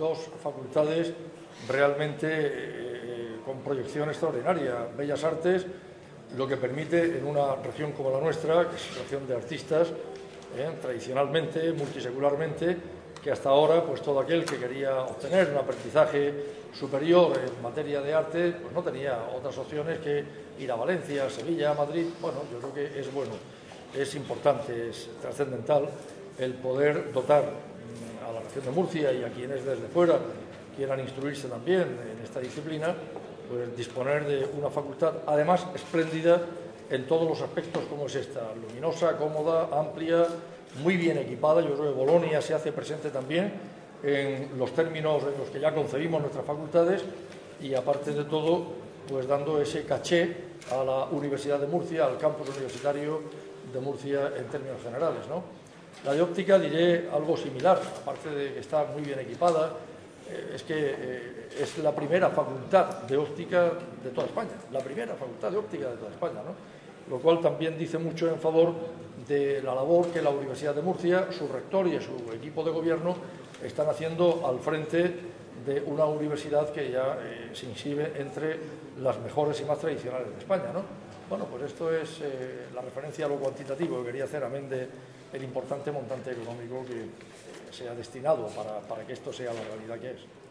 dos facultades realmente con proyección extraordinaria. Bellas Artes, lo que permite en una región como la nuestra, que es región de artistas, tradicionalmente, multisecularmente, que hasta ahora pues todo aquel que quería obtener un aprendizaje superior en materia de arte pues no tenía otras opciones que ir a Valencia, a Sevilla, a Madrid. Bueno, yo creo que es bueno, es importante, es trascendental el poder dotar a la región de Murcia y a quienes desde fuera quieran instruirse también en esta disciplina, pues disponer de una facultad además espléndida en todos los aspectos como es esta, luminosa, cómoda, amplia, muy bien equipada. Yo creo que Bolonia se hace presente también en los términos en los que ya concebimos nuestras facultades y, aparte de todo, pues dando ese caché a la Universidad de Murcia, al campus universitario de Murcia en términos generales, ¿no? La de óptica diré algo similar, aparte de que está muy bien equipada, es que es la primera facultad de óptica de toda España, la primera facultad de óptica de toda España, ¿no? Lo cual también dice mucho en favor de la labor que la Universidad de Murcia, su rector y su equipo de gobierno están haciendo al frente de una universidad que ya se inscribe entre las mejores y más tradicionales de España, ¿no? Bueno, pues esto es la referencia a lo cuantitativo que quería hacer, amén del importante montante económico que se ha destinado para que esto sea la realidad que es.